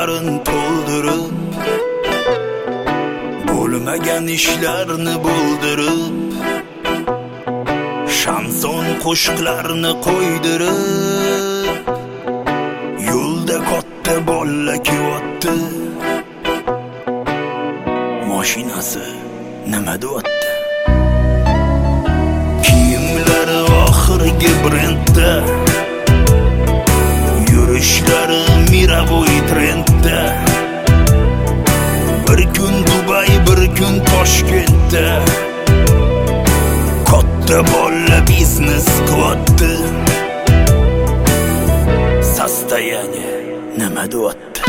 ko'zlarin to'ldirib, bo'lmagan ishlarni bo'ldirib, shamson qo'shiqlarni qo'ydirib, yo'lda katta bolla kiyotdi, mashinasi nima deyapti? Kiyimlari oxirgi brendda, yurishlari Miraboy trendda, bir kun Dubay, bir kun Toshkentda, katta bolla biznes qilyapti. Sostoяние nima deyapti?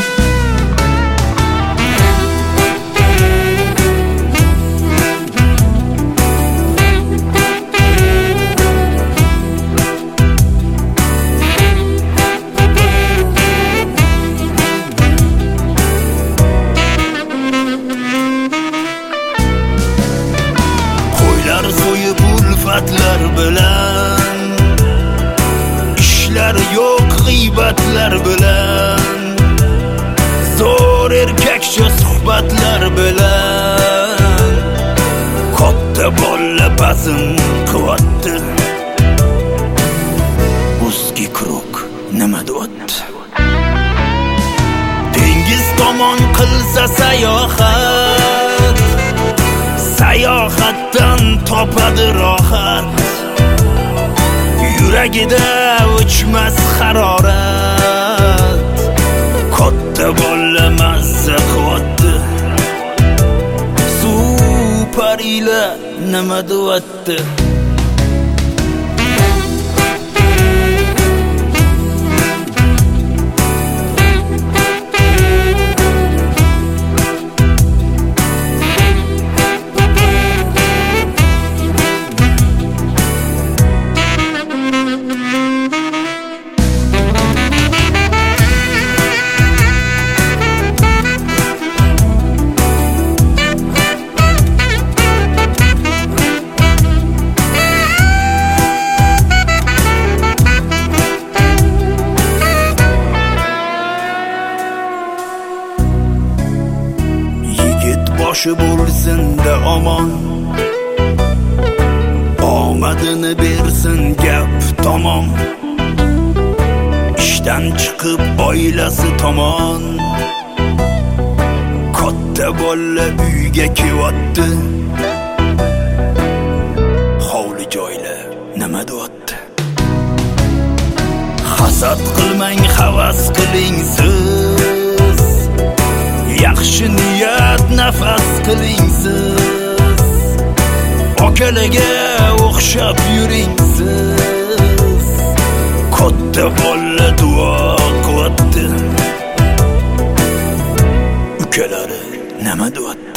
So'yib ulfatlar bilan, ishlar yo'q g'iybatlar bilan, zo'r erkakcha suhbatlar bilan, katta bolla bazm qilyapti. Узкий kruг nima deyapti? Dengiz tomon qilsa sayohat, sayohatdan topadi rohat, yuragida o'chmas harorat, katta bolla mazza qilyapti. Suparilar nima deyapti? Boshi bo'lsin-da omon, omadini bersin gap tamom, ishdan chiqib oilasi tomon, katta bolla uyga kelyapti. Hovli joylar nima deyapti? Hasad qilmang, havas qiling siz, yaxshi niyat nafas qiling siz, okalarga o'xshab yuring siz, katta bolla duo qilyapti. Ukalari nima deyapti?